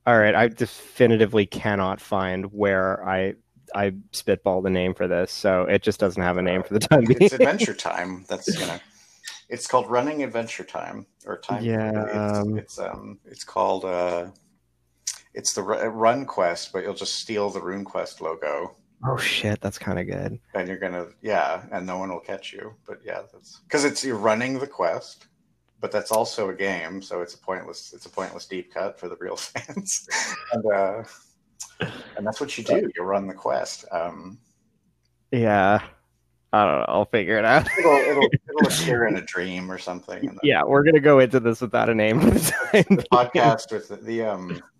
All right, I definitively cannot find where I spitball the name for this, so it just doesn't have a name for the time being. It's Adventure Time. That's it's called Running Adventure Time or Time. Yeah. It's called it's the Run Quest, but you'll just steal the RuneQuest logo. Oh shit, that's kind of good. And you're gonna, yeah, and no one will catch you. But yeah, that's because it's you're running the quest, but that's also a game, so it's a pointless deep cut for the real fans. and and that's what you do. You run the quest. Yeah. I don't know. I'll figure it out. It'll appear in a dream or something. And Yeah, we're gonna go into this without a name for the time the podcast with the